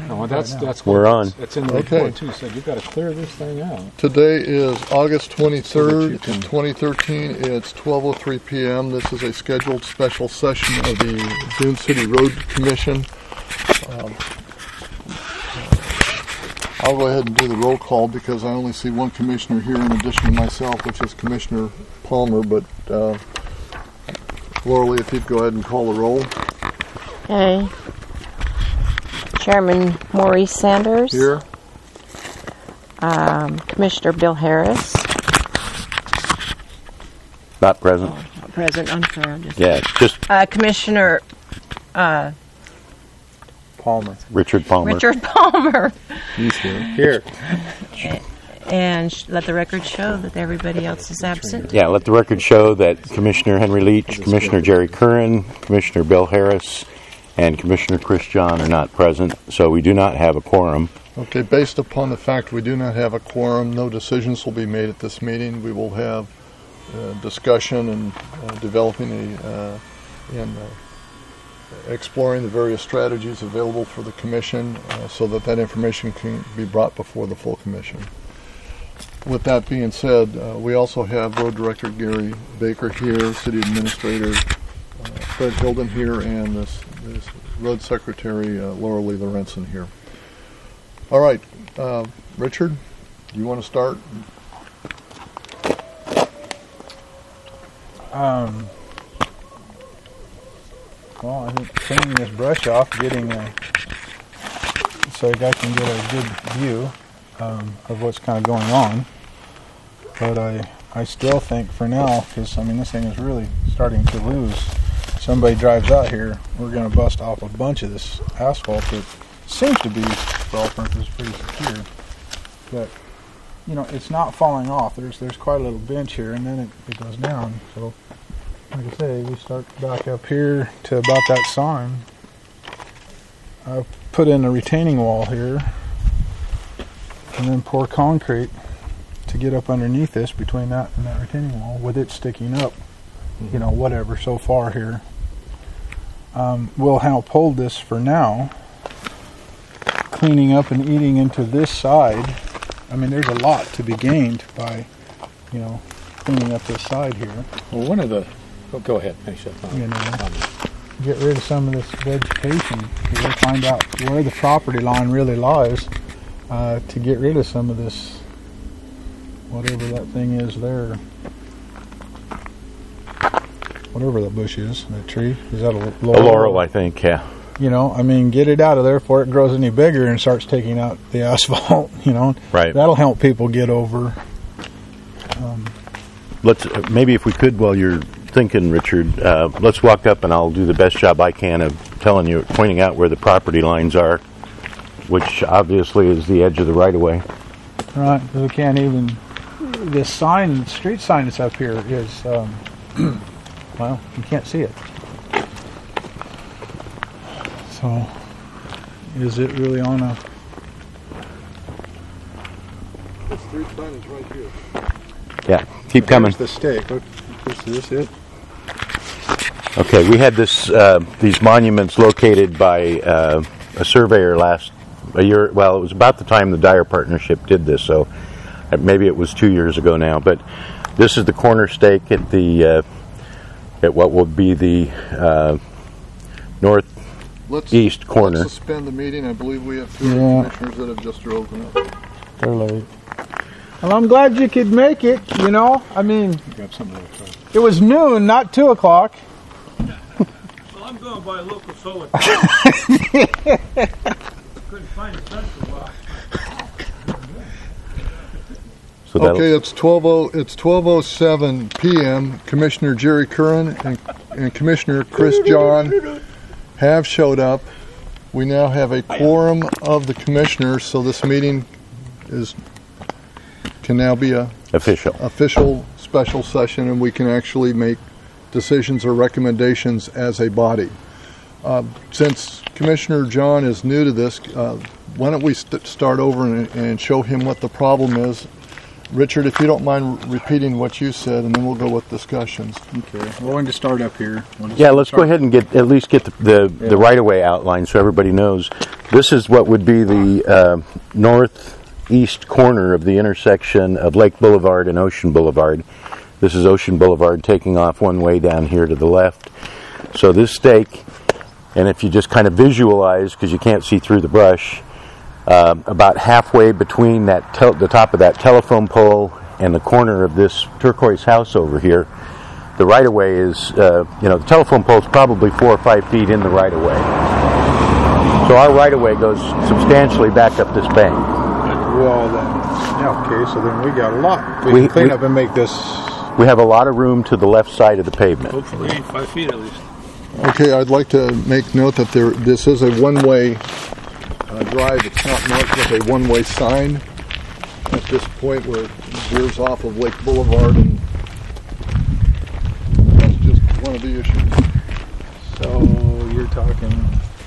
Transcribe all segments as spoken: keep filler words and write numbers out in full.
No, that's that's We're on. That's in the Okay. report too. So you've got to clear this thing out. Today is August twenty-third, can- twenty thirteen. It's twelve oh three p.m. This is a scheduled special session of the Dune City Road Commission. Um, I'll go ahead and do the roll call because I only see one commissioner here in addition to myself, which is Commissioner Palmer. But uh, Laura, if you'd go ahead and call the roll. Okay. Chairman Maurice Sanders. Here. Um, Commissioner Bill Harris. Not present. Oh, not present. I'm sorry. I'm just. Yeah, just Uh, Commissioner uh, Palmer. Richard Palmer. Richard Palmer. He's here. Here. And sh- let the record show that everybody else is absent. Yeah, let the record show that Commissioner Henry Leach, Commissioner Jerry Curran, Commissioner Bill Harris, and Commissioner Chris John are not present, so we do not have a quorum. Okay, based upon the fact we do not have a quorum, no decisions will be made at this meeting. We will have uh, discussion and uh, developing a, uh, and uh, exploring the various strategies available for the commission uh, so that that information can be brought before the full commission. With that being said, uh, we also have Road Director Gary Baker here, City Administrator uh, Fred Hilden here, and this, this Road Secretary uh, Laura Lee Lorenzen here. All right, uh, Richard, you want to start? Um. Well, I think cleaning this brush off, getting a, so you guys can get a good view um, of what's kind of going on. But I, I still think for now, because I mean this thing is really starting to lose. Somebody drives out here, we're going to bust off a bunch of this asphalt that seems to be, for all purposes, pretty secure. But you know, it's not falling off. There's there's quite a little bench here, and then it, it goes down. So, like I say, we start back up here to about that sign. I've put in a retaining wall here, and then pour concrete to get up underneath this, between that and that retaining wall, with it sticking up, you know, whatever, so far here. Um, we'll help hold this for now, cleaning up and eating into this side. I mean, there's a lot to be gained by, you know, cleaning up this side here. Well, one of the... Oh, go ahead, finish up. You know, get rid of some of this vegetation. We'll find out where the property line really lies uh, to get rid of some of this, whatever that thing is there. Whatever that bush is, that tree. Is that a laurel? A laurel, I think, yeah. You know, I mean, get it out of there before it grows any bigger and starts taking out the asphalt, you know. Right. That'll help people get over. Um, Let's uh, maybe if we could, while you're thinking, Richard, uh, let's walk up and I'll do the best job I can of telling you, pointing out where the property lines are, which obviously is the edge of the right-of-way. right, because we can't even... This sign, street sign that's up here is, um, well, you can't see it. So, is it really on a... The street sign is right here. Yeah, keep coming. Here's the stake. Look, is this it? Okay, we had this uh, these monuments located by uh, a surveyor last a year. Well, it was about the time the Dyer Partnership did this, so maybe it was two years ago now. But this is the corner stake at the uh, at what will be the uh, northeast Let's, corner. Let's suspend the meeting. I believe we have two Yeah. commissioners that have just drove up. They're late. Well, I'm glad you could make it, you know. I mean, Grab something else. Right? it was noon, not two o'clock. Well, I'm going by local solar. Couldn't find a sun for a while. So that'll- Okay, it's twelve oh it's twelve oh seven p.m. Commissioner Jerry Curran and, and Commissioner Chris John have showed up. We now have a quorum of the commissioners, so this meeting is can now be a official. official special session, and we can actually make decisions or recommendations as a body. Uh, since Commissioner John is new to this, uh, why don't we st- start over and, and show him what the problem is, Richard, if you don't mind repeating what you said, and then we'll go with discussions. Okay. We're going to start up here. We'll just Yeah, let's start- go ahead and get at least get the the, Yeah. the right-of-way outline so everybody knows. This is what would be the uh, northeast corner of the intersection of Lake Boulevard and Ocean Boulevard. This is Ocean Boulevard taking off one way down here to the left. So this stake, and if you just kind of visualize, because you can't see through the brush, uh, about halfway between that tel- the top of that telephone pole and the corner of this turquoise house over here, the right-of-way is, uh, you know, the telephone pole is probably four or five feet in the right-of-way. So our right-of-way goes substantially back up this bank. Well, then, yeah, okay, so then we got a lot. We, We- can clean we- up and make this. We have a lot of room to the left side of the pavement. Hopefully five feet at least. Okay, I'd like to make note that there, this is a one-way uh, drive. It's not marked with a one-way sign at this point where it veers off of Lake Boulevard, and that's just one of the issues. So you're talking.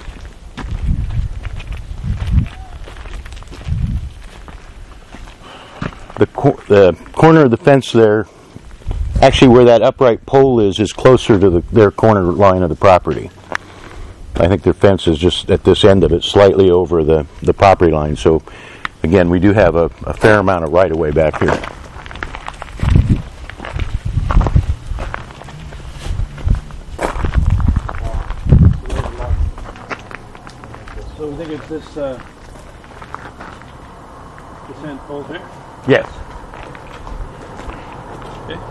The, cor- the corner of the fence there, actually where that upright pole is, is closer to the, their corner line of the property. I think their fence is just at this end of it, slightly over the, the property line. So, again, we do have a, a fair amount of right-of-way back here. So we think it's this, uh, this end pole here? Yes. Okay.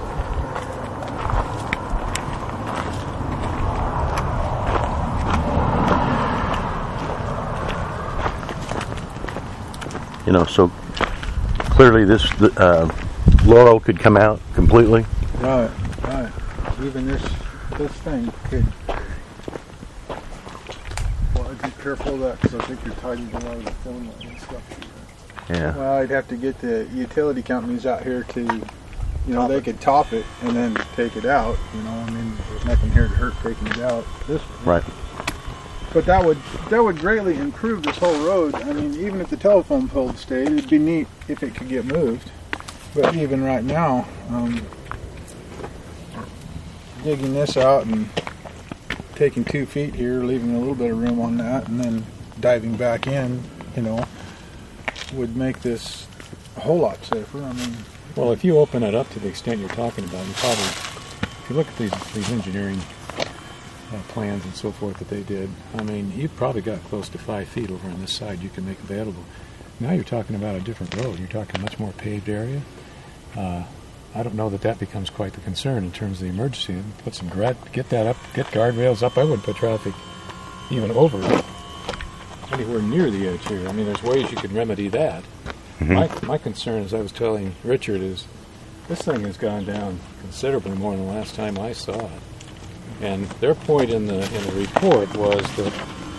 You know, so clearly this uh, laurel could come out completely. Right, right. Even this this thing could. Well, I'd be careful of that because I think you're tidying a lot of the phone line and stuff. Yeah. Well, I'd have to get the utility companies out here to, you know, they could top it and then take it out. You know, I mean, there's nothing here to hurt taking it out this way. Right. But that would that would greatly improve this whole road. I mean, even if the telephone pole stayed, it'd be neat if it could get moved. But even right now, um, digging this out and taking two feet here, leaving a little bit of room on that, and then diving back in, you know, would make this a whole lot safer. I mean, Well, if you open it up to the extent you're talking about, you probably, if you look at these, these engineering uh, plans and so forth that they did, I mean, you've probably got close to five feet over on this side you can make available. Now you're talking about a different road. You're talking a much more paved area. Uh, I don't know that that becomes quite the concern in terms of the emergency. Put some gra- get that up, get guardrails up. I wouldn't put traffic even over anywhere near the edge here. I mean, there's ways you could remedy that. Mm-hmm. My my concern, as I was telling Richard, is this thing has gone down considerably more than the last time I saw it. And their point in the in the report was that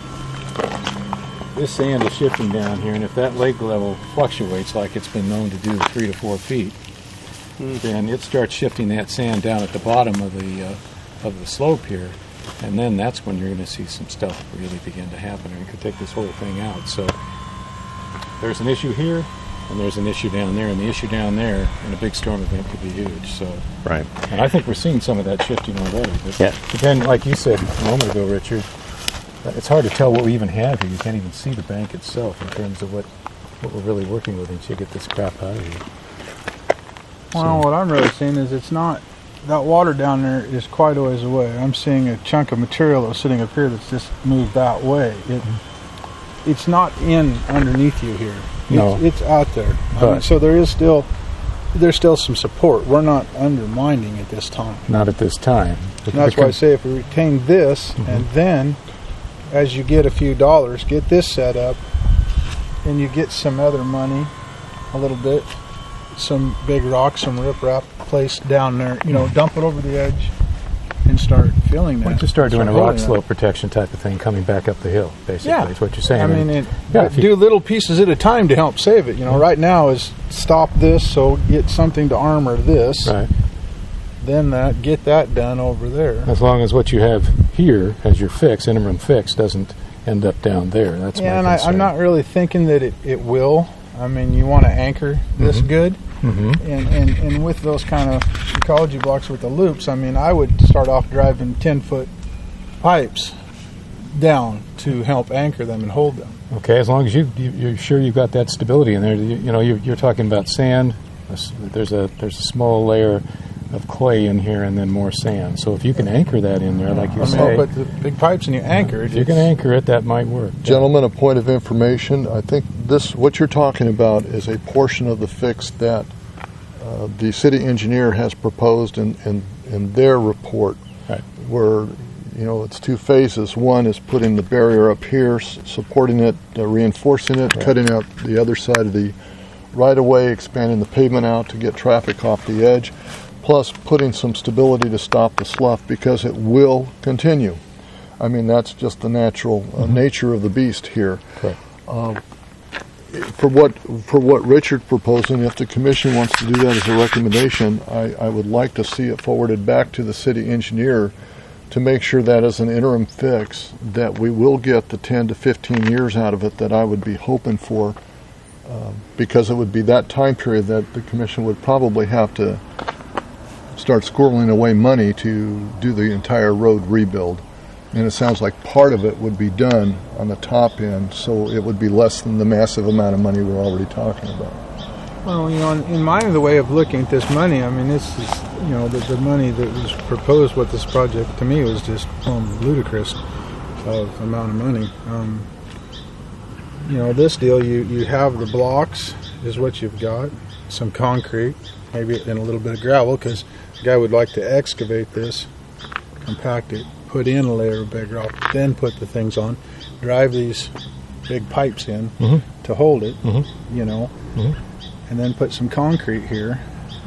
this sand is shifting down here, and if that lake level fluctuates like it's been known to do, three to four feet, then it starts shifting that sand down at the bottom of the uh, of the slope here, and then that's when you're going to see some stuff really begin to happen, and it could take this whole thing out. So there's an issue here, and there's an issue down there, and the issue down there in a big storm event could be huge. So, Right. and I think we're seeing some of that shifting already. But, Yeah. but then, like you said a moment ago, Richard, it's hard to tell what we even have here. You can't even see the bank itself in terms of what, what we're really working with until you get this crap out of here. well, what I'm really seeing is it's not, that water down there is quite a ways away. I'm seeing a chunk of material that was sitting up here that's just moved that way. It, it's not in underneath you here. It's, No. it's out there. I But- mean, so there is still, there's still some support. We're not undermining at this time. Not at this time. But And that's the why I con- say if we retain this, and then as you get a few dollars, get this set up, and you get some other money, a little bit, some big rocks, some riprap placed down there, you know, dump it over the edge and start filling that. Why don't you start doing a holding rock that. slope protection type of thing coming back up the hill, basically, Yeah. is what you're saying. I mean, And- it, yeah, but if you- do little pieces at a time to help save it. You know, right now is stop this, so get something to armor this. right. Then that, get that done over there. As long as what you have here as your fix, interim fix, doesn't end up down there. That's Yeah, my and I, concern. I'm not really thinking that it, it will. I mean, you want to anchor this Mhm. good. and, and and with those kind of ecology blocks with the loops, I mean, I would start off driving ten foot pipes down to help anchor them and hold them. Okay, as long as you, you you're sure you've got that stability in there. You, you know, you're, you're talking about sand. There's a there's a small layer of clay in here, and then more sand. So if you can anchor that in there, like you I mean, say, but the big pipes and you anchor it. if you can anchor it, that might work. Gentlemen, a point of information. I think this, what you're talking about, is a portion of the fix that uh, the city engineer has proposed in, in, in their report, Right. where, you know, it's two phases. One is putting the barrier up here, s- supporting it, uh, reinforcing it, Right. cutting out the other side of the right-of-way, expanding the pavement out to get traffic off the edge, plus putting some stability to stop the slough, because it will continue. I mean, that's just the natural uh, nature of the beast here. Correct. For what for what Richard proposing, if the commission wants to do that as a recommendation, I, I would like to see it forwarded back to the city engineer to make sure that as an interim fix, that we will get the ten to fifteen years out of it that I would be hoping for, uh, because it would be that time period that the commission would probably have to start squirreling away money to do the entire road rebuild. And it sounds like part of it would be done on the top end, so it would be less than the massive amount of money we're already talking about. Well, you know, in, in my the way of looking at this money, I mean, this is, you know, the, the money that was proposed with this project to me was just um, ludicrous of amount of money. Um, you know, this deal, you, you have the blocks is what you've got, some concrete, maybe and a little bit of gravel, because the guy would like to excavate this, compact it, put in a layer of bedrock, then put the things on, drive these big pipes in Mm-hmm. to hold it, Mm-hmm. you know, Mm-hmm. and then put some concrete here.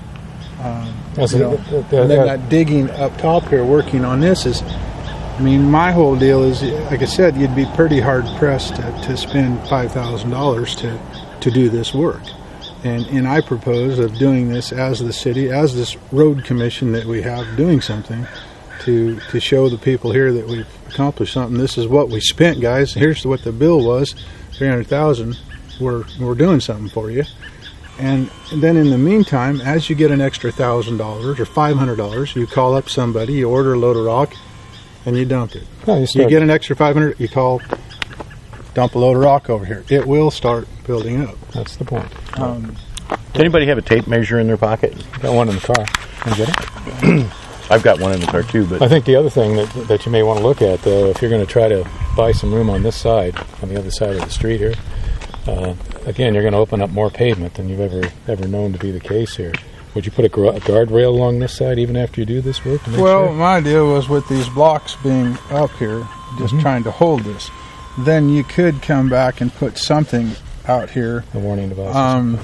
Um, That's you it. know, That- that- and then that- that digging up top here, working on this is, I mean, my whole deal is, like I said, you'd be pretty hard pressed to, to spend five thousand dollars to to do this work. And and I propose of doing this as the city, as this road commission that we have, doing something to to show the people here that we've accomplished something. This is what we spent, guys. Here's what the bill was, three hundred thousand. We're we're doing something for you. And, and then in the meantime, as you get an extra thousand dollars or five hundred dollars, you call up somebody, you order a load of rock, and you dump it. No, you You start- get an extra five hundred, you call, dump a load of rock over here. It will start building up. That's the point. Um, Does anybody have a tape measure in their pocket? Got one in the car. Can you get it? I've got one in the car too, I but think the other thing that, that you may want to look at, though, if you're going to try to buy some room on this side, on the other side of the street here, uh, again, you're going to open up more pavement than you've ever ever known to be the case here. Would you put a, gra- a guardrail along this side even after you do this work? To make well, sure? my idea was with these blocks being up here, just trying to hold this, then you could come back and put something out here. a warning device. Um,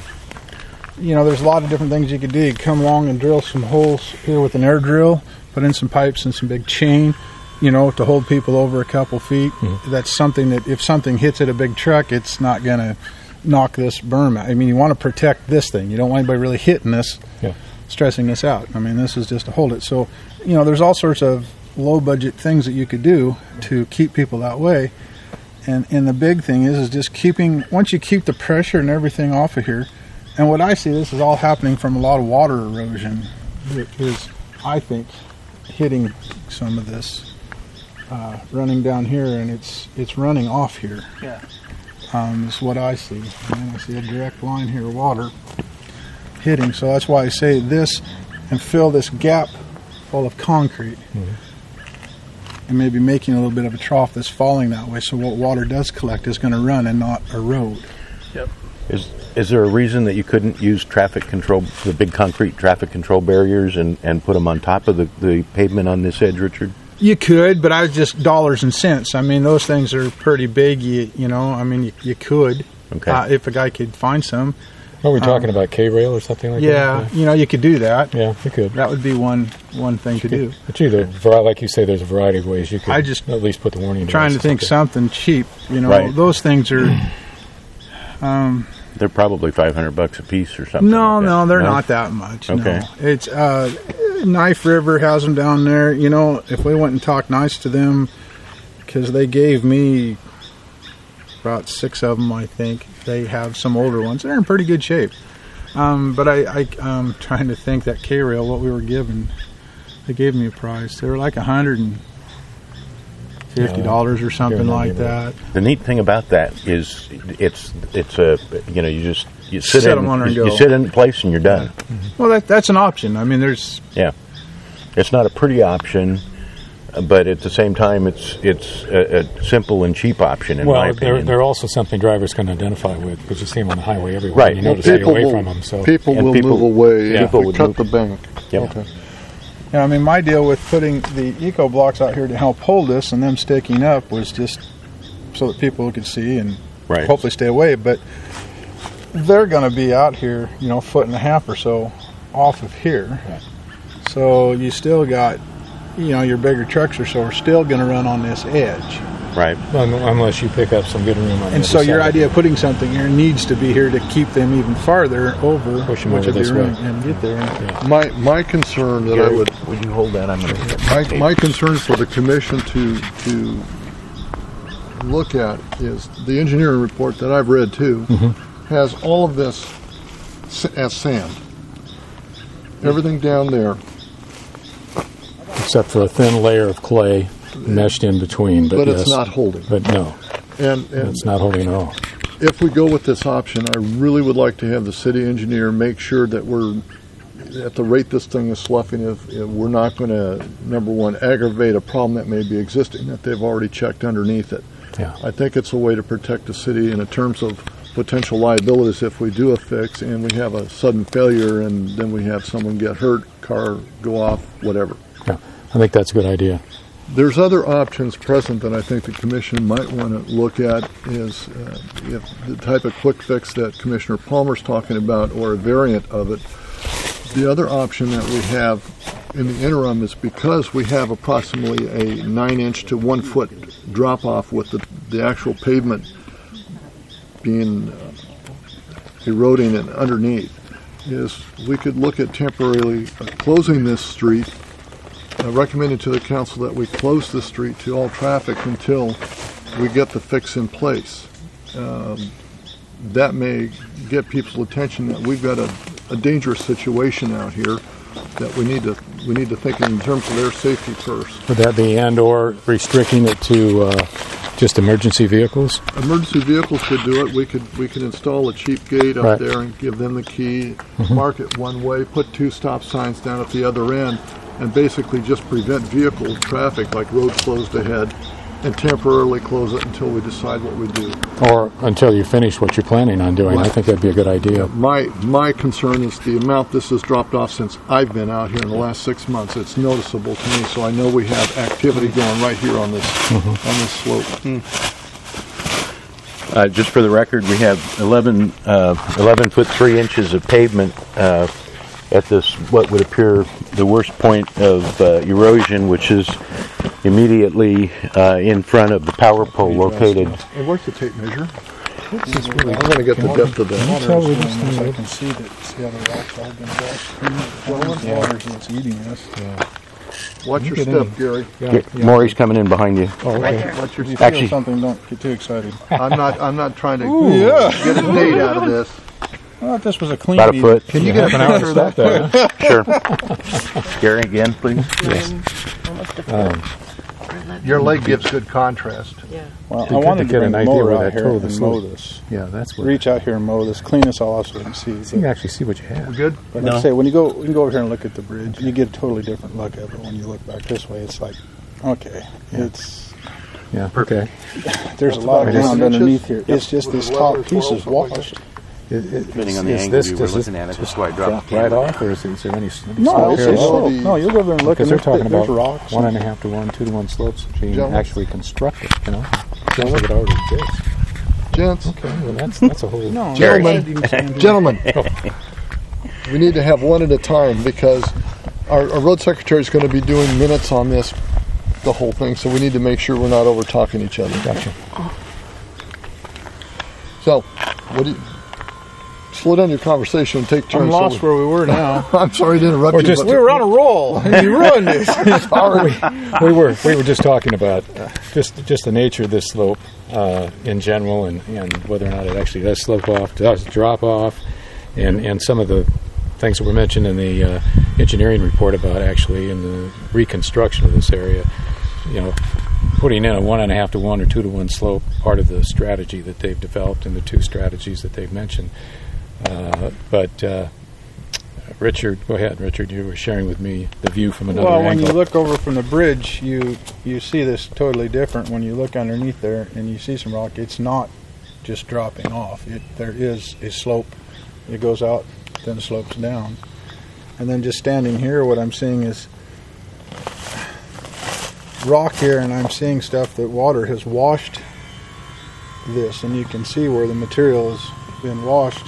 you know, there's a lot of different things you could do. You could come along and drill some holes here with an air drill, put in some pipes and some big chain, you know, to hold people over a couple feet. Mm-hmm. That's something that if something hits at a big truck, it's not going to knock this berm out. I mean, you want to protect this thing. You don't want anybody really hitting this, Yeah. stressing this out. I mean, this is just to hold it. So, you know, there's all sorts of low-budget things that you could do to keep people that way. And and the big thing is is just keeping, once you keep the pressure and everything off of here, and what I see, this is all happening from a lot of water erosion that is, I think, hitting some of this, uh, running down here, and it's it's running off here. Yeah. Um, is what I see. And I see a direct line here of water hitting. So that's why I say this and fill this gap full of concrete. And maybe making a little bit of a trough that's falling that way, so what water does collect is going to run and not erode. is is there a reason that you couldn't use traffic control, the big concrete traffic control barriers, and, and put them on top of the, the pavement on this edge, Richard? You could, but I was just dollars and cents. I mean, those things are pretty big. You, you know, I mean, you, you could, Okay. uh, if a guy could find some. Are we talking about K-rail or something like Yeah, that? you know, you could do that. Yeah, you could. That would be one one thing to do. But either, vari- like you say, there's a variety of ways you could I just- at least put the warning Trying to devices think up there. something cheap. You know, Right. those things are. Um, They're probably five hundred bucks a piece or something. no, like that. no, they're not that much. Okay. No. It's uh, Knife River has them down there. You know, if we went and talked nice to them, because they gave me about six of them, I think. They have some older ones. They're in pretty good shape. Um, but I, I, I'm trying to think that K-Rail, what we were given, they gave me a price. They were like one hundred fifty dollars or something like that. The neat thing about that is it's it's a you know you just you sit, Set in 'em on and you, go. you sit in place and you're done. Well, that that's an option. I mean, there's Yeah, it's not a pretty option, uh, but at the same time, it's it's a, a simple and cheap option in my Well, they're, opinion. they're also something drivers can identify with because you see them on the highway everywhere. Right. You know to Well, stay away will, from them. So people And will people- move away yeah. if we People cut would the bank. Yep. Okay. Yeah, I mean, my deal with putting the eco blocks out here to help hold this and them sticking up was just so that people could see and Right. hopefully stay away. But they're going to be out here, you know, foot and a half or so off of here. Right. So you still got, you know, your bigger trucks or so are still going to run on this edge. Right. Un- unless you pick up some good room on the And other so your side. idea of putting something here needs to be here to keep them even farther over, Push 'em which over would this be way. room and get there. My my concern that I would Would you hold that? I'm going to. my, my concern for the commission to to look at is the engineering report that I've read too has all of this s- as sand. Everything down there. except for a thin layer of clay meshed in between. But, But yes, it's not holding. But no, And, and it's not holding at all. if we go with this option, I really would like to have the city engineer make sure that we're, at the rate this thing is sloughing, if, if we're not going to, number one, aggravate a problem that may be existing, that they've already checked underneath it. Yeah. I think it's a way to protect the city in terms of potential liabilities if we do a fix and we have a sudden failure and then we have someone get hurt, car go off, whatever. Yeah, I think that's a good idea. There's other options present that I think the commission might want to look at is uh, if the type of quick fix that Commissioner Palmer's talking about or a variant of it. The other option that we have in the interim is because we have approximately a nine inch to one foot drop off with the, the actual pavement being uh, eroding and underneath, is we could look at temporarily uh, closing this street. Uh, recommended to the council that we close the street to all traffic until we get the fix in place. Um, that may get people's attention that we've got a, a dangerous situation out here that we need to we need to think in terms of their safety first. Would that be and or restricting it to uh, just emergency vehicles? Emergency vehicles could do it. We could we could install a cheap gate up Right. there and give them the key, mark it one way, put two stop signs down at the other end, and basically just prevent vehicle traffic like road closed ahead and temporarily close it until we decide what we do. Or until you finish what you're planning on doing. I think that'd be a good idea. My my concern is the amount this has dropped off since I've been out here in the last six months. It's noticeable to me, so I know we have activity going right here on this on this slope. Uh, just for the record, we have eleven, uh, eleven foot three inches of pavement uh, at this, what would appear the worst point of uh, erosion, which is immediately uh, in front of the power pole located. And where's the tape measure? I'm going to get the depth of that. Tell me this thing, I can see that, see how the rocks all been washed. Well, the water's what's eating us. Watch your get step, in. Gary. Yeah. Yeah, Maury's coming in behind you. Oh, okay. Watch your If you step. feel Actually- something, don't get too excited. I'm not. I'm not trying to yeah. get a date out of this. I thought this was a clean About a meeting. foot. Can you get Half an hour to stop there. Huh? Sure. Gary, again, please. Yes. Almost a foot. Your leg gives good contrast. Yeah. Well, Be I good wanted to to get bring an the idea mower where out that here toe and was mow sloped. this. Yeah, that's where Reach out here and mow this, clean this all off so we can see. you can actually see what you have. Good. But like I say, when you go, you can go over here and look at the bridge. You get a totally different look at it when you look back this way. It's like, okay, it's Yeah, okay. there's a That's lot about of ten ground inches? underneath here. It's just this top piece is twelve, washed. It, it, Depending is, on the is angle this, you were does this looking at it, just that's why I dropped the drop right camera. off, or is, is there any? any No, slope it's here at just all? slope. No, you'll go over there and look. Because and they're talking there's about rocks. one and a half to one, two to one slopes being Gentlemen? actually constructed. You know, things like it already exists. Gents, Okay, well that's that's a whole. No, Jerry. gentlemen, gentlemen, we need to have one at a time because our, our road secretary is going to be doing minutes on this, the whole thing. So we need to make sure we're not over talking each other. Gotcha. So, what do you? Slow down your conversation and take turns. I'm so lost we- where we were now. I'm sorry to interrupt Or you. just- but we were on a roll. and You ruined it. sorry. we were we were just talking about uh, just just the nature of this slope uh, in general, and, and whether or not it actually does slope off, does drop off, and and some of the things that were mentioned in the uh, engineering report about actually in the reconstruction of this area, you know, putting in a one and a half to one or two to one slope, part of the strategy that they've developed and the two strategies that they've mentioned. Uh, but uh, Richard, go ahead, Richard. You were sharing with me the view from another well, angle. when you look over from the bridge, you you see this totally different. When you look underneath there and you see some rock, it's not just dropping off. It, there is a slope. It goes out, then slopes down. And then just standing here, what I'm seeing is rock here, and I'm seeing stuff that water has washed this, and you can see where the material has been washed.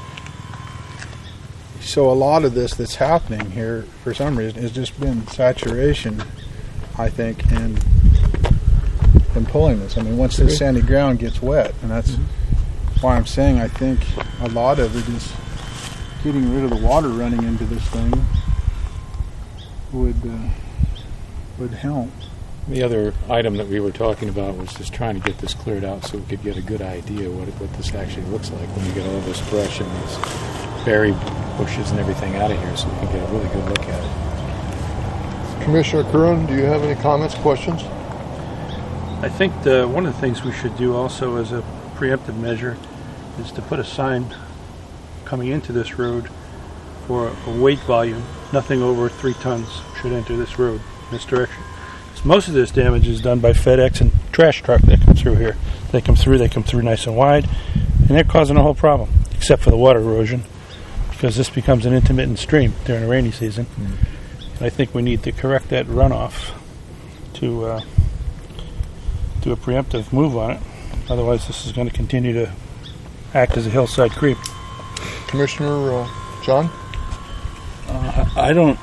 So a lot of this that's happening here, for some reason, has just been saturation, I think, and and pulling this. I mean, once the sandy ground gets wet, and that's mm-hmm. why I'm saying I think a lot of it is getting rid of the water running into this thing would uh, would help. The other item that we were talking about was just trying to get this cleared out so we could get a good idea what what this actually looks like when you get all this brush and these berry bushes and everything out of here, so we can get a really good look at it. Commissioner Curran, do you have any comments, questions? I think the, one of the things we should do also as a preemptive measure is to put a sign coming into this road for a weight volume. Nothing over three tons should enter this road in this direction. So most of this damage is done by FedEx and trash truck that come through here. They come through, they come through nice and wide, and they're causing a whole problem, except for the water erosion, because this becomes an intermittent stream during the rainy season. Mm. I think we need to correct that runoff to uh, do a preemptive move on it. Otherwise, this is going to continue to act as a hillside creep. Commissioner uh, John? Uh, I don't.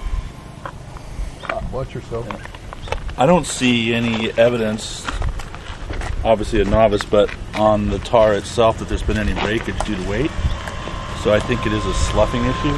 Watch yourself. I don't see any evidence, obviously a novice, but on the tar itself that there's been any breakage due to weight. So I think it is a sloughing issue.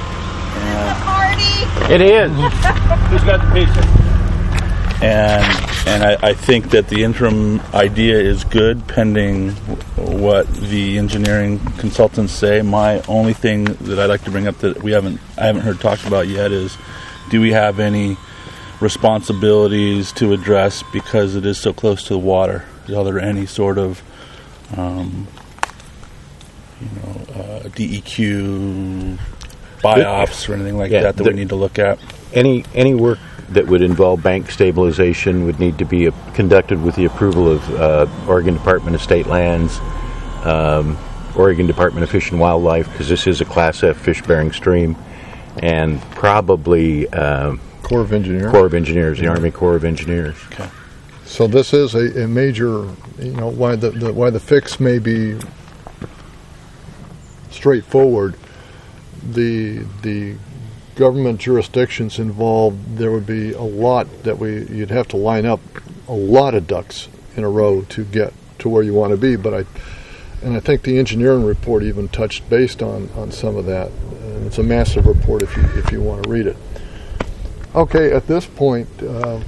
And It is. Who's got the pizza? and and I, I think that the interim idea is good, pending what the engineering consultants say. My only thing that I'd like to bring up that we haven't I haven't heard talked about yet is, do we have any responsibilities to address because it is so close to the water? Are there any sort of um, you know uh, D E Q biops or anything like Yeah, that that the- we need to look at? Any any work that would involve bank stabilization would need to be uh, conducted with the approval of uh, Oregon Department of State Lands, um, Oregon Department of Fish and Wildlife, because this is a Class F fish-bearing stream, and probably uh, Corps of Engineers. Corps of Engineers, the Army Corps of Engineers. Okay. So this is a, a major, you know, why the, the why the fix may be straightforward. The the government jurisdictions involved, there would be a lot that we you'd have to line up a lot of ducks in a row to get to where you want to be. But I and I think the engineering report even touched based on, on some of that. And it's a massive report if you if you want to read it. Okay, at this point, uh,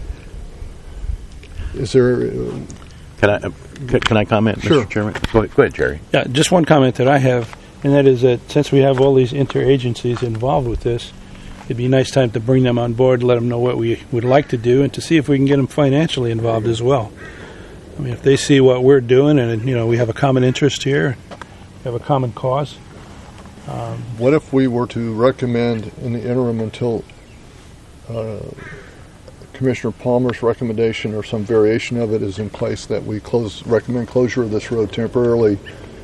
is there? Uh, Can I uh, c- can I comment, Sure. Mister Chairman? Go ahead, go ahead, Jerry. Yeah, just one comment that I have, and that is that since we have all these interagencies involved with this, it'd be a nice time to bring them on board, let them know what we would like to do, and to see if we can get them financially involved as well. I mean, if they see what we're doing, and you know, we have a common interest here, we have a common cause. Um, What if we were to recommend in the interim until uh, Commissioner Palmer's recommendation or some variation of it is in place, that we close recommend closure of this road temporarily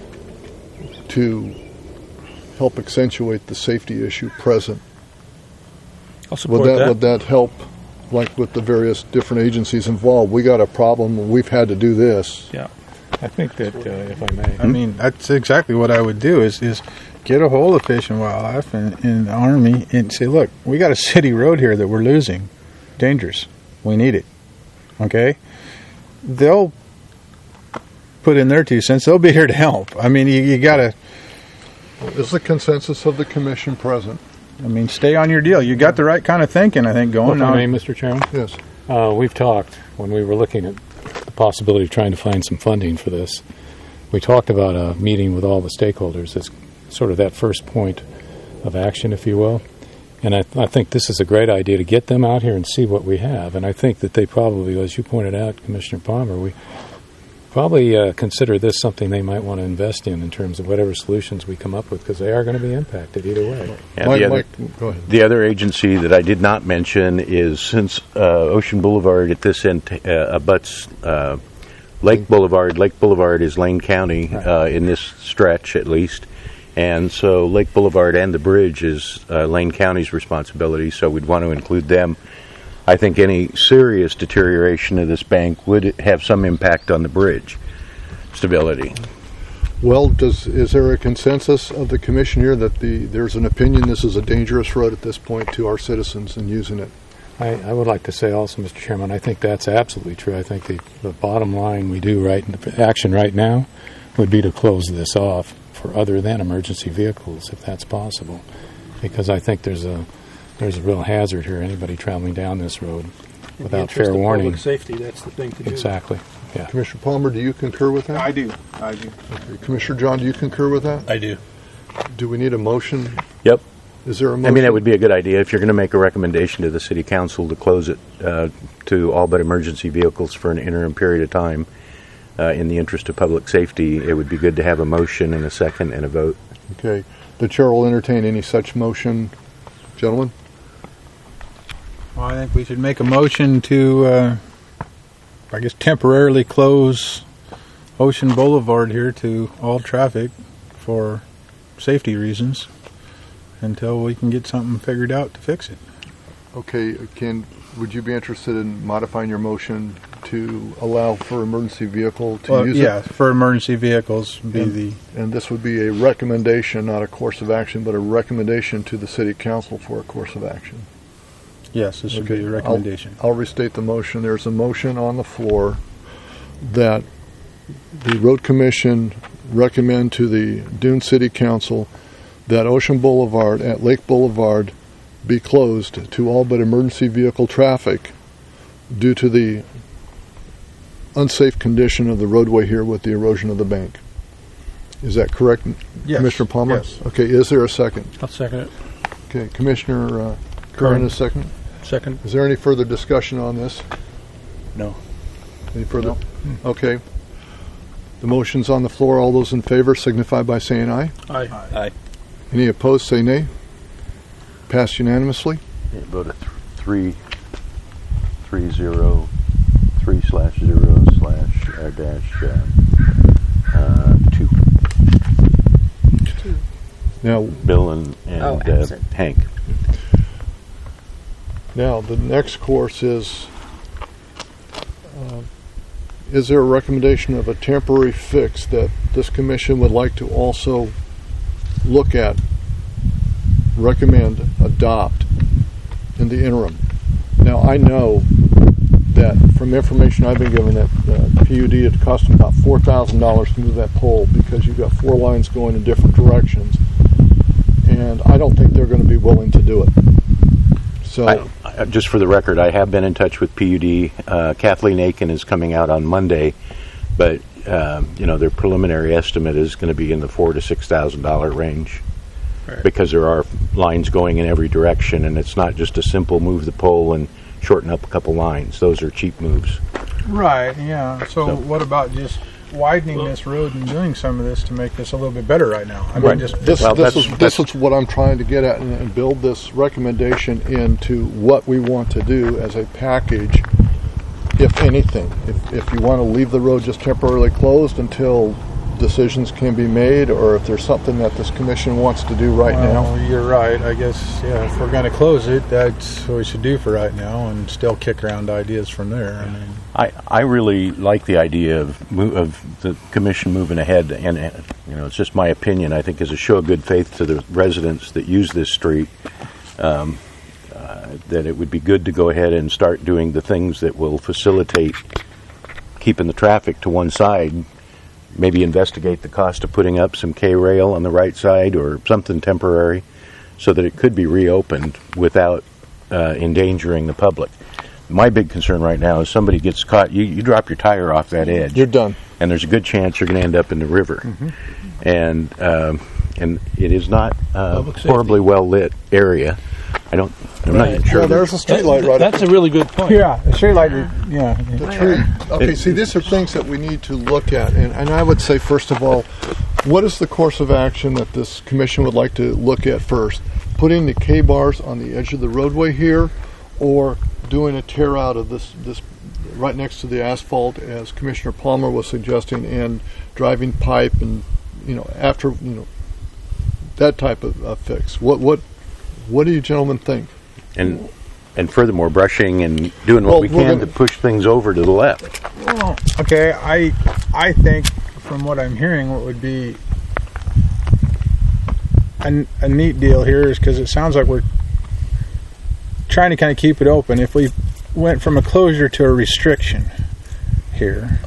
to help accentuate the safety issue present? I'll support Would that, that. would that help, like with the various different agencies involved? We got a problem and we've had to do this. Yeah. I think that, uh, if I may, I mean, that's exactly what I would do is, is get a hold of Fish and Wildlife and, and the Army and say, look, we got a city road here that we're losing. Dangerous. We need it. Okay? They'll put in their two cents. They'll be here to help. I mean, you, you got to, Is the consensus of the commission present? I mean, stay on your deal. You got the right kind of thinking, I think, going if I on. may, Mister Chairman, Yes. uh, we've talked when we were looking at the possibility of trying to find some funding for this. We talked about a meeting with all the stakeholders. It's sort of that first point of action, if you will. And I, I think this is a great idea to get them out here and see what we have. And I think that they probably, as you pointed out, Commissioner Palmer, we probably uh, consider this something they might want to invest in in terms of whatever solutions we come up with, because they are going to be impacted either way. And Mike, the, other, Mike, go ahead. the other agency that I did not mention is, since uh, Ocean Boulevard at this end uh, abuts uh, Lake Boulevard, Lake Boulevard is Lane County uh, in this stretch at least. And so Lake Boulevard and the bridge is uh, Lane County's responsibility, so we'd want to include them. I think any serious deterioration of this bank would have some impact on the bridge stability. Well, does is there a consensus of the commission here that the there's an opinion this is a dangerous road at this point to our citizens in using it? I, I would like to say also, Mister Chairman, I think that's absolutely true. I think the, the bottom line we do right, the action right now would be to close this off for other than emergency vehicles, if that's possible, because I think there's a there's a real hazard here. Anybody traveling down this road without fair warning. Public safety, that's the thing to do. Exactly. Yeah. Commissioner Palmer, do you concur with that? I do. I do. Okay. Commissioner John, do you concur with that? I do. Do we need a motion? Yep. Is there a motion? I mean, that would be a good idea if you're going to make a recommendation to the City Council to close it uh, to all but emergency vehicles for an interim period of time. Uh, in the interest of public safety, it would be good to have a motion and a second and a vote. Okay. The chair will entertain any such motion. Gentlemen? Well, I think we should make a motion to, uh, I guess, temporarily close Ocean Boulevard here to all traffic for safety reasons until we can get something figured out to fix it. Okay. Can would you be interested in modifying your motion to allow for emergency vehicle to Well, use yeah, it? for emergency vehicles be And- the And this would be a recommendation, not a course of action, but a recommendation to the City Council for a course of action. yes, this would Okay, be a I'll- recommendation. I'll restate the motion. There's a motion on the floor that the Road Commission recommend to the Dune City Council that Ocean Boulevard at Lake Boulevard be closed to all but emergency vehicle traffic due to the unsafe condition of the roadway here with the erosion of the bank. Is that correct, Yes, Commissioner Palmer? yes. Okay, is there a second? I'll second it. Okay, Commissioner uh, Curran, a second. Second. Is there any further discussion on this? No. Any further? Okay. The motion's on the floor. All those in favor signify by saying aye. Aye. Aye. Any opposed, say nay. Passed unanimously. Yeah, vote a th- three, three zero, three slash zero slash uh, dash uh, uh, two. Now, Bill and, and Oh, uh, absent. Hank. now the next course is: uh, is there a recommendation of a temporary fix that this commission would like to also look at, recommend, adopt in the interim? Now, I know that from information I've been given that uh, P U D it cost them about four thousand dollars to move that pole because you've got four lines going in different directions, and I don't think they're going to be willing to do it. So, I, I, just for the record, I have been in touch with P U D. Uh, Kathleen Aiken is coming out on Monday, but um, you know their preliminary estimate is going to be in the four to six thousand dollar range, Right. because there are lines going in every direction, and it's not just a simple move the pole and shorten up a couple lines. Those are cheap moves. Right, yeah. So, So- what about just widening this road and doing some of this to make this a little bit better right now? I mean, Right. just this, Well, this, that's- is, that's- this is what I'm trying to get at and, and build this recommendation into what we want to do as a package, if anything. If, if you want to leave the road just temporarily closed until decisions can be made, or if there's something that this commission wants to do right now. Well, you're right. I guess, yeah, if we're going to close it, that's what we should do for right now and still kick around ideas from there. I mean, I, I really like the idea of mo- of the commission moving ahead, and uh, you know it's just my opinion. I think as a show of good faith to the residents that use this street, um, uh, that it would be good to go ahead and start doing the things that will facilitate keeping the traffic to one side. Maybe investigate the cost of putting up some K-rail on the right side or something temporary, so that it could be reopened without uh, endangering the public. My big concern right now is somebody gets caught. You, you drop your tire off that edge, You're done. and there's a good chance you're going to end up in the river. And um, and it is not a Public safety. horribly well lit area. I don't. I'm not even sure. Well, there's a street light right That's a really good point. Yeah, the street light. Yeah. The tree. Okay, see, these are things that we need to look at, and, and I would say, first of all, what is the course of action that this commission would like to look at first? Putting the K-bars on the edge of the roadway here, or doing a tear out of this, this right next to the asphalt, as Commissioner Palmer was suggesting, and driving pipe, and you know, after you know, that type of uh, fix. What what what do you gentlemen think? And and furthermore, brushing and doing what Well, we we're can gonna- to push things over to the left. Well, okay, I I think from what I'm hearing, what would be a, a neat deal here is because it sounds like we're trying to kind of keep it open. If we went from a closure to a restriction here,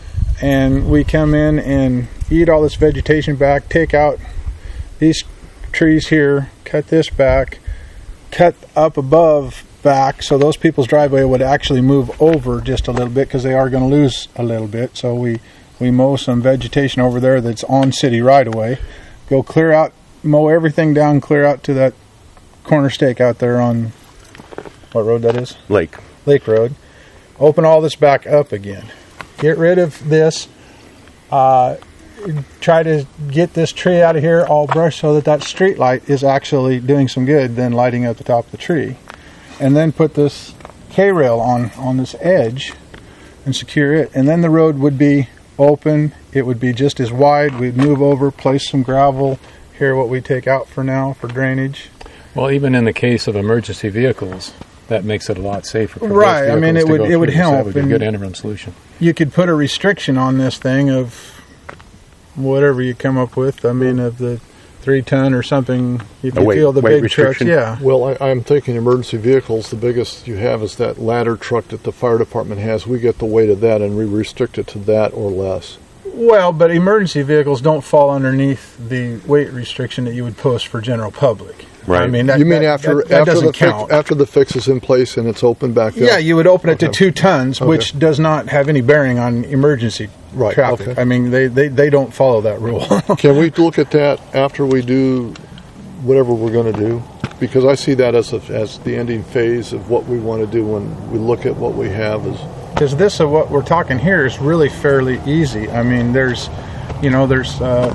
and we come in and eat all this vegetation back, take out these trees here, cut this back, cut up above back, so those people's driveway would actually move over just a little bit because they are going to lose a little bit. So we we mow some vegetation over there that's on city right away, go clear out, mow everything down, clear out to that corner stake out there on what road that is? Lake. Lake Road. Open all this back up again. Get rid of this. Uh, try to get this tree out of here all brushed so that that street light is actually doing some good, then lighting up the top of the tree. And then put this K-rail on, on this edge and secure it. And then the road would be open. It would be just as wide. We'd move over, place some gravel. Here what we take out for now for drainage. Well, even in the case of emergency vehicles, that makes it a lot safer. For those Right, I mean, vehicles it to would- go it would through, so help, That would be a and- good interim solution. You could put a restriction on this thing of whatever you come up with. I mean, of the three ton or something. If A you weight- feel the weight big trucks, restriction? yeah. Well, I, I'm thinking emergency vehicles, the biggest you have is that ladder truck that the fire department has. We get the weight of that and we restrict it to that or less. Well, but emergency vehicles don't fall underneath the weight restriction that you would post for general public. Right. I mean, that, you mean that- after that, that after doesn't the fix, count. after the fix is in place and it's open back up? Yeah, you would open it to Okay. two tons, Okay. which does not have any bearing on emergency Right, traffic. okay. I mean, they, they, they don't follow that rule. Can we look at that after we do whatever we're going to do? Because I see that as a, as the ending phase of what we want to do when we look at what we have is. Because this of what we're talking here is really fairly easy. I mean, there's, you know, there's, uh,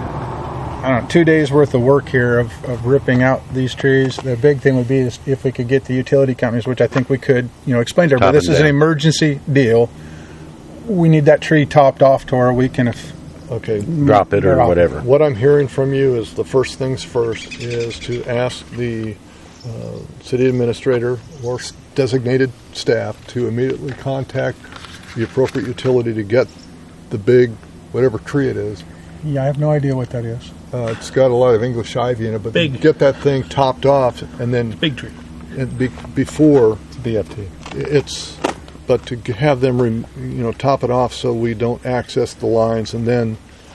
I don't know, two days worth of work here of, of ripping out these trees. The big thing would be is if we could get the utility companies, which I think we could, you know, explain to everybody, Top this and is an down. emergency deal. We need that tree topped off to where we can, if, Okay. Drop it or Drop it. whatever. What I'm hearing from you is the first things first is to ask the uh, city administrator or s- designated staff to immediately contact the appropriate utility to get the big, whatever tree it is. yeah, I have no idea what that is. Uh, it's got a lot of English ivy in it, but Big. get that thing topped off and then Big tree. and be, before B F T. it's, but to g- have them, rem, you know, top it off so we don't access the lines, and then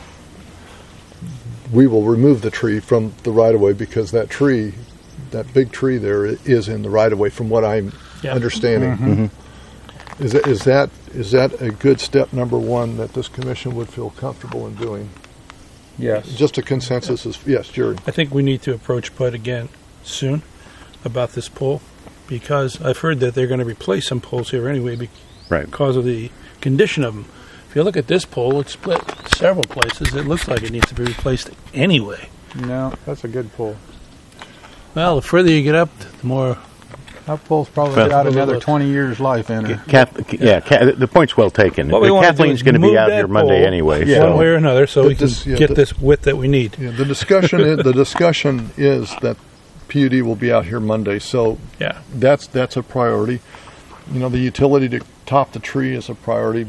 we will remove the tree from the right of way because that tree, that big tree there, i- is in the right of way. From what I'm Yeah. understanding, is that is that is that a good step number one that this commission would feel comfortable in doing? Yes. Just a consensus is yes, Jerry. I think we need to approach Bud again soon about this pole because I've heard that they're going to replace some poles here anyway be- Right. because of the condition of them. If you look at this pole, it's split several places. It looks like it needs to be replaced anyway. No, that's a good pull. Well, the further you get up, the more. That pole's probably Well- got another twenty years life in it. Kath, yeah, Kath, the point's well taken. What we wanna do Kathleen's is going to be move out that here Monday pole, anyway. Yeah. so. One way or another, so But we can this- yeah, get the- this width that we need. Yeah, the discussion is, the discussion is that P U D will be out here Monday, so Yeah. that's that's a priority. You know, the utility to top the tree is a priority.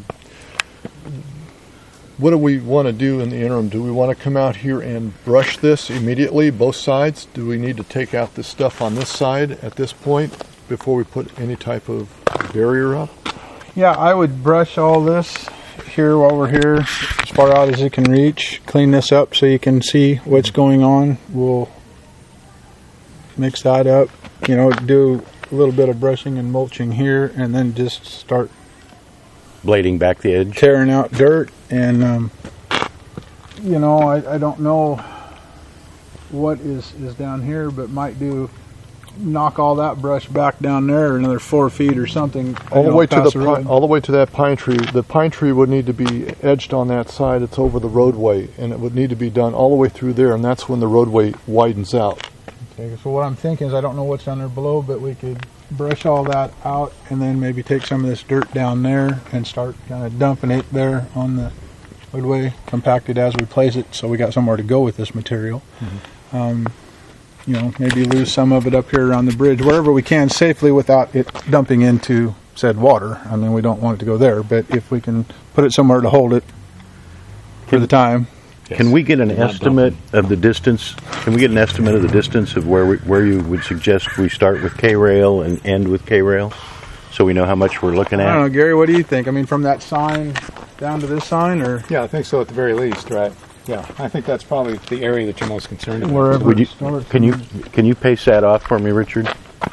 What do we want to do in the interim? Do we want to come out here and brush this immediately, both sides? Do we need to take out this stuff on this side at this point before we put any type of barrier up? Yeah, I would brush all this here while we're here, as far out as it can reach. Clean this up so you can see what's going on. We'll mix that up. You know, do a little bit of brushing and mulching here, and then just start Blading back the edge. tearing out dirt. And um, you know, I, I don't know. what is, is down here, but might do knock all that brush back down there another four feet or something. All the you know, way to the past pi- road. all the way to that pine tree. The pine tree would need to be edged on that side. It's over the roadway, and it would need to be done all the way through there, and that's when the roadway widens out. Okay, so what I'm thinking is I don't know what's down there below, but we could brush all that out and then maybe take some of this dirt down there and start kind of dumping it there on the roadway, compact it as we place it, so we got somewhere to go with this material. Mm-hmm. Um, you know, maybe lose some of it up here around the bridge, wherever we can safely without it dumping into said water. I mean, we don't want it to go there, but if we can put it somewhere to hold it for the time. Can we get an Not estimate of the distance? Can we get an estimate of the distance of where we, where you would suggest we start with K-rail and end with K-rail, so we know how much we're looking I don't know, at? Gary, what do you think? I mean, from that sign down to this sign, or Yeah, I think so at the very least, right? Yeah, I think that's probably the area that you're most concerned about. wherever Would you, it starts? can you can you pace that off for me, Richard?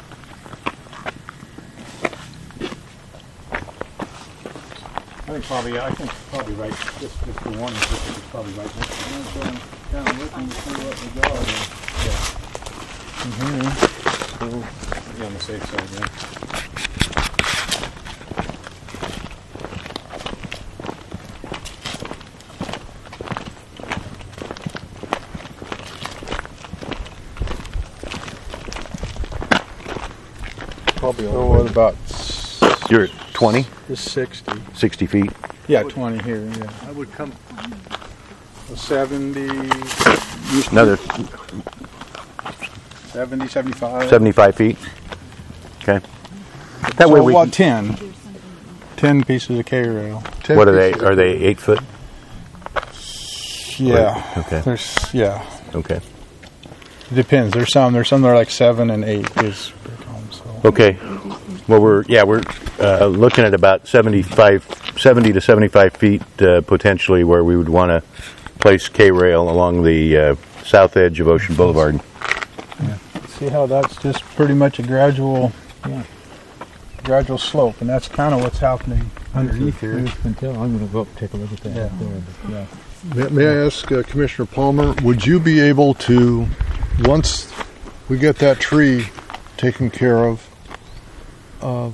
I think probably, I think probably right, just, just the one is probably right next to it. So I'm kind of looking to see what we got. Yeah. Mm-hmm. Be on the safe side, yeah. Probably So all what the way. about You're at twenty, sixty? sixty feet? Yeah, twenty here, yeah. I would come. seventy, Another seventy, seventy-five. seventy-five feet? Okay. That So way we what, can, ten? ten pieces of K-rail. what are they? Are they eight foot? Yeah. Okay. There's, yeah. Okay. It depends. There's some, there's some that are like seven and eight is brick homes, so. Okay. Well, we're yeah we're uh, looking at about seventy-five, seventy to seventy-five feet uh, potentially where we would want to place K-rail along the uh, south edge of Ocean Boulevard. See how that's just pretty much a gradual, yeah, gradual slope, and that's kind of what's happening underneath here. Until I'm going to go up and take a look at that. Yeah. up there, but yeah. May, may I ask uh, Commissioner Palmer, would you be able to, once we get that tree taken care of, uh,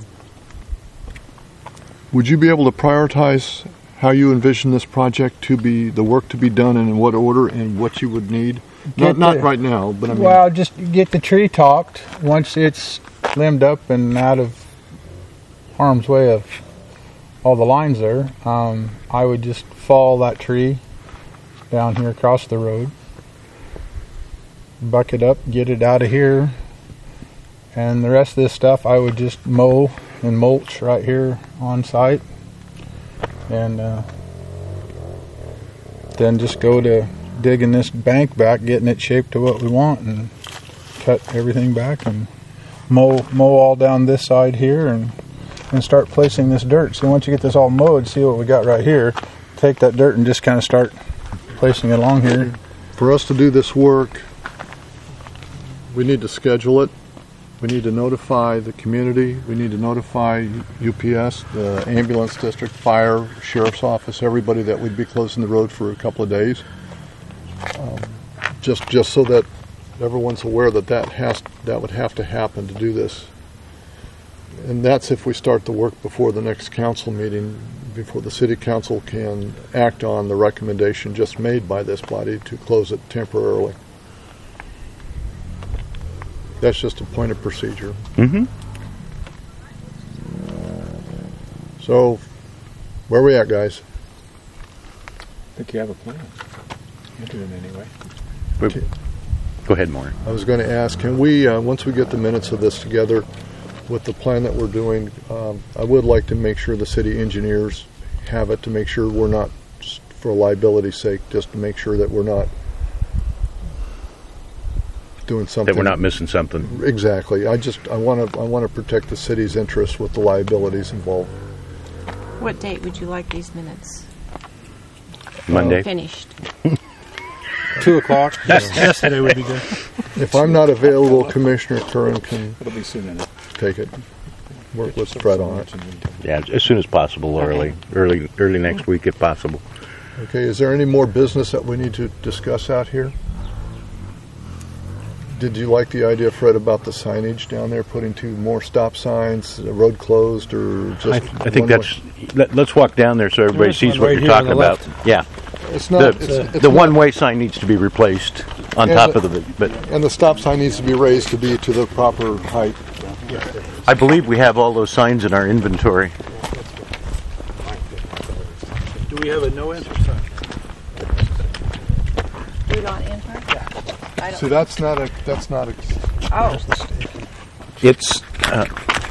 would you be able to prioritize how you envision this project to be, the work to be done, and in what order, and what you would need? Not, Get not the- right now, but I mean, Well, just get the tree topped once it's limbed up and out of harm's way of all the lines there. Um, I would just fall that tree down here across the road, buck it up, get it out of here, and the rest of this stuff I would just mow and mulch right here on site, and uh, then just go to digging this bank back, getting it shaped to what we want, and cut everything back and mow mow all down this side here, and and start placing this dirt. So once you get this all mowed, see what we got right here. Take that dirt and just kind of start placing it along here. for us to do this work, we need to schedule it. We need to notify the community. We need to notify U P S, the ambulance district, fire, sheriff's office, everybody that we'd be closing the road for a couple of days. Um, just, just so that everyone's aware that that has, that would have to happen to do this. And that's if we start the work before the next council meeting, before the city council can act on the recommendation just made by this body to close it temporarily. That's just a point of procedure. Mm-hmm. So, where are we at, guys? I think you have a plan. You do it anyway. Go ahead, Maureen. I was going to ask, can we, uh, once we get the minutes of this together with the plan that we're doing, um, I would like to make sure the city engineers have it to make sure we're not, just for liability's sake, just to make sure that we're not doing something. That we're not missing something. Exactly. I just, I want to, I want to protect the city's interests with the liabilities involved. What date would you like these minutes Monday. finished? Two o'clock. Yesterday would be good. If I'm not available, Commissioner Curran can It'll be soon enough. take it. Work with Fred on it. Yeah, as soon as possible, early, early, early next week if possible. Okay, is there any more business that we need to discuss out here? Did you like the idea, Fred, about the signage down there, putting two more stop signs, the road closed, or just I, I think one that's. Let, let's walk down there so everybody There's sees one what right you're here on talking the about. left. Yeah, way? It's not. the, it's, it's the not- one-way sign needs to be replaced on And top the- of the. But And the stop sign needs to be raised to be to the proper height. I believe we have all those signs in our inventory. Do we have a no enter sign? We don't enter? I don't. See, that's not a. That's not a. Oh, It's. Uh,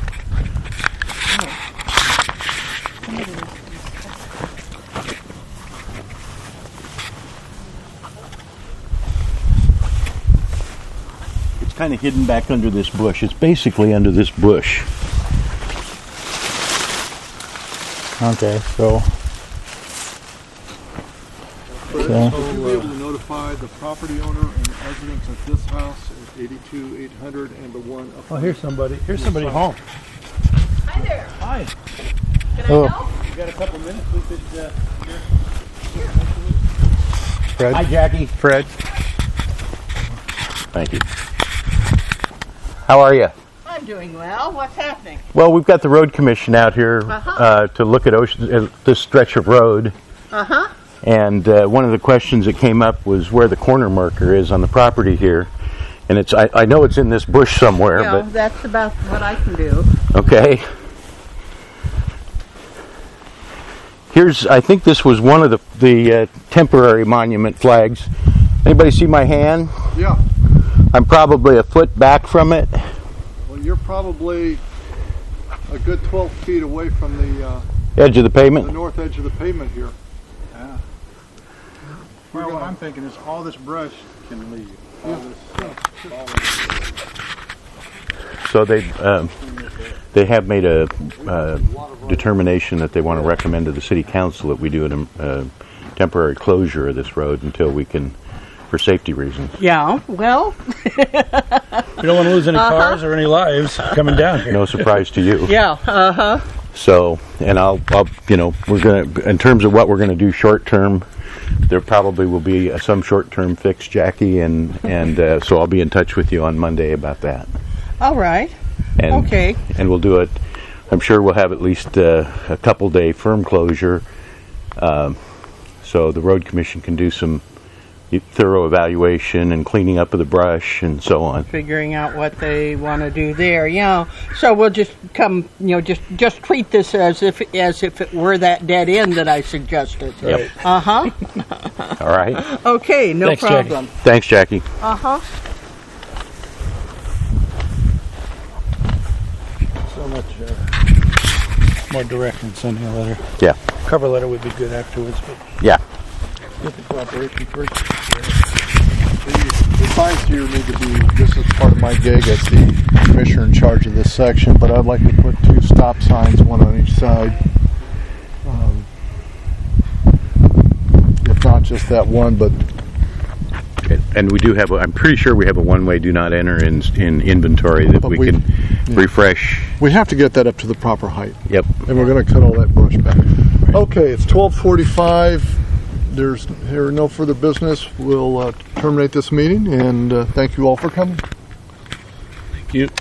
it's kind of hidden back under this bush. It's basically under this bush. Okay, so Fred, Okay. would you be able to notify the property owner and residents of this house at eighty-two eight hundred and the one up? Oh, here's somebody. Here's somebody home. Hi there. Hi. Can Oh. I help? You got a couple minutes? We could. Uh, Fred. Hi, Jackie. Fred. Thank you. How are you? I'm doing well. What's happening? Well, we've got the road commission out here Uh-huh. uh, to look at ocean, uh, this stretch of road. Uh huh. And uh, one of the questions that came up was where the corner marker is on the property here. And it's I, I know it's in this bush somewhere, Yeah, that's about what I can do. but okay. Here's I think this was one of the the uh, temporary monument flags. Anybody see my hand? Yeah. I'm probably a foot back from it. Well, you're probably a good twelve feet away from the uh, Edge of the the pavement. north edge of the pavement here. Yeah. Well, what I'm thinking is all this brush can leave. All this, all this. So they um, they have made a uh, determination that they want to recommend to the city council that we do a uh, temporary closure of this road until we can, for safety reasons. Yeah. Well. you don't want to lose any cars or any lives coming down here. No surprise to you. Yeah. Uh huh. So, and I'll, I'll, you know, we're gonna, in terms of what we're gonna do short term, there probably will be uh, some short term fix, Jackie, and and uh, so I'll be in touch with you on Monday about that. All right. And, Okay. And we'll do it. I'm sure we'll have at least uh, a couple day firm closure, um, so the road commission can do some thorough evaluation and cleaning up of the brush and so on. Figuring out what they want to do there. Yeah. So we'll just come. You know, just just treat this as if as if it were that dead end that I suggested. Yep. Uh huh. All right. Okay. No Thanks, Jackie. problem. Thanks, Jackie. Uh huh. So much uh, more direct than sending a letter. Yeah. Cover letter would be good afterwards, but Yeah. get the cooperation first. The, the signs here need to be, this is part of my gig as the commissioner in charge of this section, but I'd like to put two stop signs, one on each side. Um, if not just that one, but And we do have, a, I'm pretty sure we have a one-way do not enter in, in inventory that But we, we- can refresh. we have to get that up to the proper height. Yep. And we're going to cut all that brush back. Okay, it's twelve forty-five. There's here are no further business. We'll uh, terminate this meeting, and uh, thank you all for coming. You.